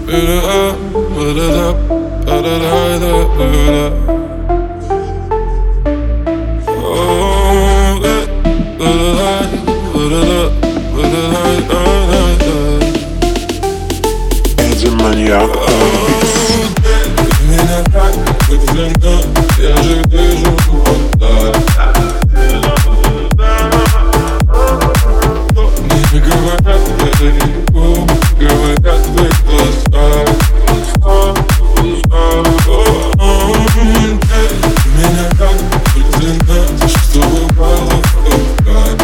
Маньяк. Ты меня так влюблена, я же вижу вот так. Мне говорят твои губы, говорят твои глаза. Ты меня так влюблена, что упала в руках.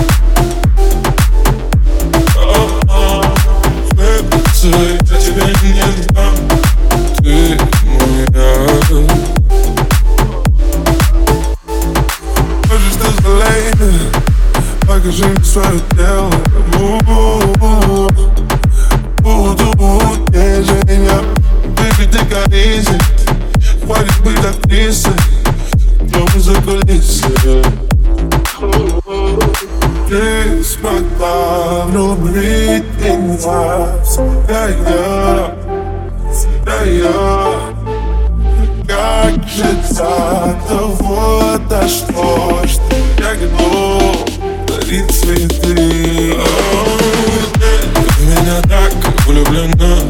Я тебя не дам, ты моя. Хочешь ты залей, покажи мне свое тело. Буду нежнее, baby, ты коризи. Хватит быть актрисой, дома за кулисы. Ты смогла влюбить меня в себя я. Как же до того дошло, что я готов дарить цветы. Ты в меня так влюблена,